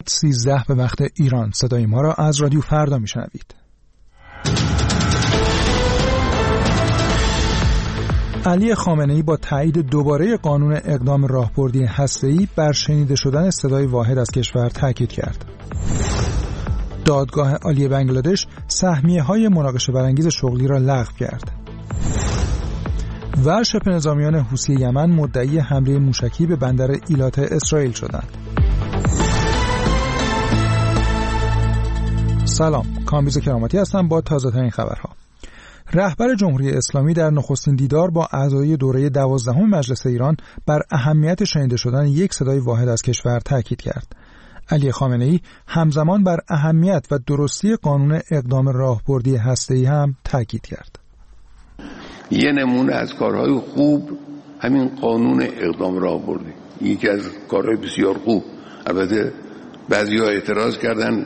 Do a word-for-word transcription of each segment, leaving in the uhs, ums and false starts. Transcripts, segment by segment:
سیزده به وقت ایران. صدای ما را از رادیو فردا میشنوید. علی خامنه‌ای با تایید دوباره قانون اقدام راهبردی هسته‌ای بر شنیده شدن صدای واحد از کشور تاکید کرد. دادگاه عالی بنگلادش سهمیه‌های مناقشه برانگیز شغلی را لغو کرد. و شبه نظامیان حوثی یمن مدعی حمله موشکی به بندر ایلات اسرائیل شدند. سلام، کامبیز کرامتی هستم با تازه ترین خبرها. رهبر جمهوری اسلامی در نخستین دیدار با اعضای دوره دوازدهم مجلس ایران بر اهمیت شنیده شدن یک صدای واحد از کشور تاکید کرد. علی خامنه‌ای همزمان بر اهمیت و درستی قانون اقدام راهبردی هسته‌ای هم تاکید کرد. یه نمونه از کارهای خوب همین قانون اقدام راهبردی، یکی از کارهای بسیار خوب. البته بعضی‌ها اعتراض کردن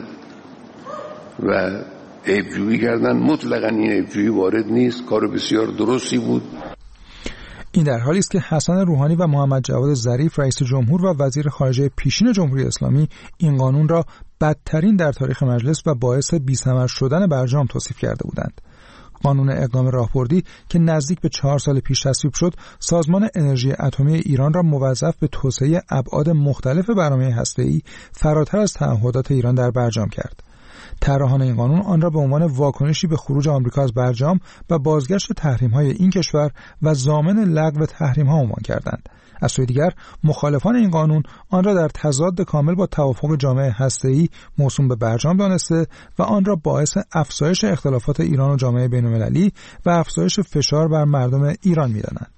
و عیب‌جویی کردن، مطلقاً این عیب‌جویی وارد نیست، کار بسیار درستی بود. این در حالی است که حسن روحانی و محمد جواد ظریف رئیس جمهور و وزیر خارجه پیشین جمهوری اسلامی این قانون را بدترین در تاریخ مجلس و باعث بی‌ثمر شدن برجام توصیف کرده بودند. قانون اقدام راهبردی که نزدیک به چهار سال پیش تصویب شد، سازمان انرژی اتمی ایران را موظف به توسعه ابعاد مختلف برنامه هسته‌ای فراتر از تعهدات ایران در برجام کرد. طراحان این قانون آن را به عنوان واکنشی به خروج آمریکا از برجام و بازگشت تحریم‌های این کشور و ضامن لغو تحریم‌ها عنوان کردند. از سوی دیگر مخالفان این قانون آن را در تضاد کامل با توافق جامعه هسته‌ای موسوم به برجام دانسته و آن را باعث افزایش اختلافات ایران و جامعه بین‌المللی و افزایش فشار بر مردم ایران می‌دانند.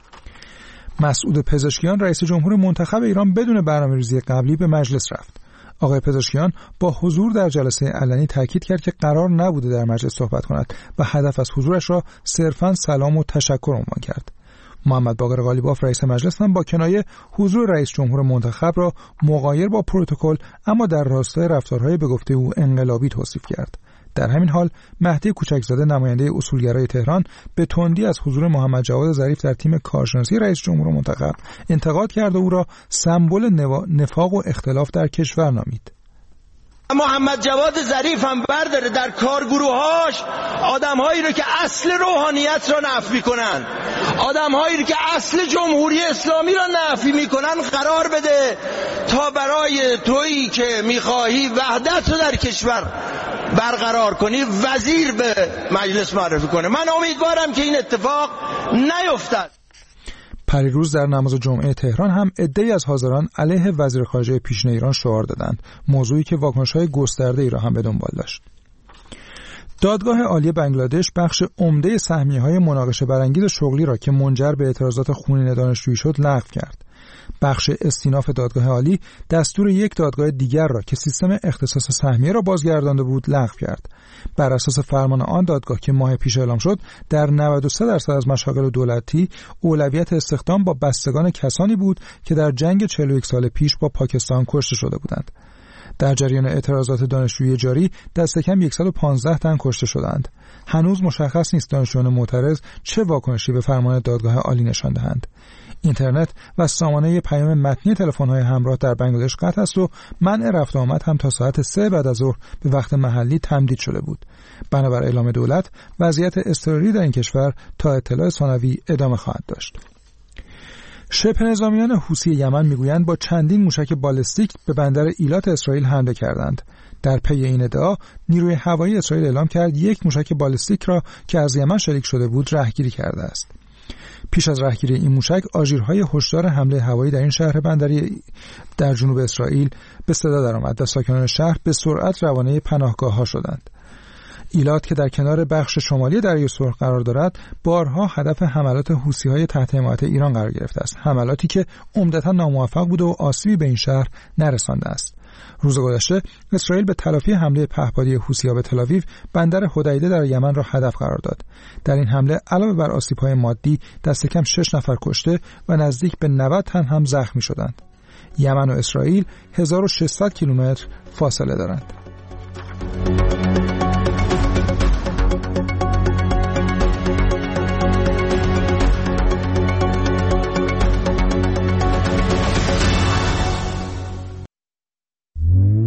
مسعود پزشکیان رئیس جمهور منتخب ایران بدون برنامه‌ریزی قبلی به مجلس رفت. آقای پزشکیان با حضور در جلسه علنی تاکید کرد که قرار نبوده در مجلس صحبت کند و هدف از حضورش را صرفاً سلام و تشکر عنوان کرد. محمد باقر قالیباف رئیس مجلس هم با کنایه حضور رئیس جمهور منتخب را مغایر با پروتکل اما در راستای رفتارهای به گفته او انقلابی توصیف کرد. در همین حال مهدی کوچکزاده نماینده اصولگرای تهران به تندی از حضور محمد جواد ظریف در تیم کارشناسی رئیس جمهور منتخب انتقاد کرد و او را سمبل نفاق و اختلاف در کشور نامید. محمد جواد ظریف هم برداره در کارگروهاش آدم‌هایی رو که اصل روحانیت را نفی می‌کنن، آدم‌هایی رو که اصل جمهوری اسلامی را نفی می‌کنن قرار بده تا برای تویی که می‌خواهی وحدت رو در کشور برقرار کنی وزیر به مجلس معرفی کنه. من امیدوارم که این اتفاق نیفتد. پریروز در نماز جمعه تهران هم عده‌ای از حاضران علیه وزیر خارجه پیشین ایران شعار دادند، موضوعی که واکنش‌های گسترده‌ای را هم به دنبال داشت. دادگاه عالی بنگلادش بخش عمده سهمیه‌های مناقشه برانگیز شغلی را که منجر به اعتراضات خونین دانشجویی شد لغو کرد. بخش استیناف دادگاه عالی دستور یک دادگاه دیگر را که سیستم اختصاص سهمیه را بازگردانده بود لغو کرد. بر اساس فرمان آن دادگاه که ماه پیش اعلام شد، در نود و سه درصد از مشاغل دولتی اولویت استخدام با بستگان کسانی بود که در جنگ چهل و یک سال پیش با پاکستان کشته شده بودند. در جریان اعتراضات دانشجویی جاری دست کم صد و پانزده تن کشته شدند. هنوز مشخص نیست دانشجویان معترض چه واکنشی به فرمان دادگاه عالی نشان دهند. اینترنت و سامانه پیام متنی تلفن‌های همراه در بنگلادش قطع است و منع رفت و آمد هم تا ساعت سه بعد از ظهر به وقت محلی تمدید شده بود. بنابر اعلام دولت وضعیت اضطراری در این کشور تا اطلاع ثانوی ادامه خواهد داشت. شبه نظامیان حوثی یمن میگویند با چندین موشک بالستیک به بندر ایلات اسرائیل حمله کردند. در پی این ادعا نیروی هوایی اسرائیل اعلام کرد یک موشک بالستیک را که از یمن شلیک شده بود رهگیری کرده است. پیش از رهگیری این موشک آژیرهای هشدار حمله هوایی در این شهر بندری در جنوب اسرائیل به صدا درآمد و ساکنان شهر به سرعت روانه پناهگاه‌ها شدند. ایلات که در کنار بخش شمالی دریای سرخ قرار دارد، بارها هدف حملات حوثی‌های تحت حمایت ایران قرار گرفته است، حملاتی که عمدتاً ناموفق بوده و آسیبی به این شهر نرسانده است. روز گذشته اسرائیل به تلافی حمله پهپادی حوثی‌ها به تل‌آویو بندر حدیده در یمن را هدف قرار داد. در این حمله علاوه بر آسیب‌های مادی دست کم شش نفر کشته و نزدیک به نود تن هم زخمی شدند. یمن و اسرائیل هزار و ششصد کیلومتر فاصله دارند.